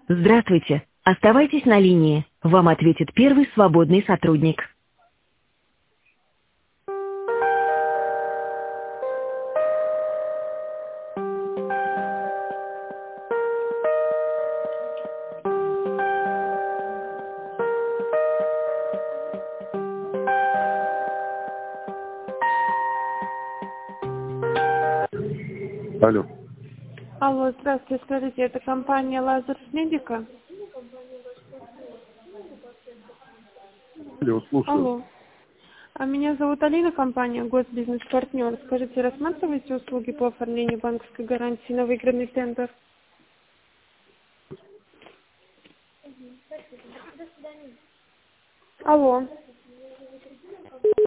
Здравствуйте. Оставайтесь на линии. Вам ответит первый свободный сотрудник. Алло. Алло, здравствуйте, скажите, это компания Лазарс Медика? Алло, слушаю. Алло. А меня зовут Алина, компания Госбизнес-партнер. Скажите, рассматриваете услуги по оформлению банковской гарантии на выигранный тендер? Алло.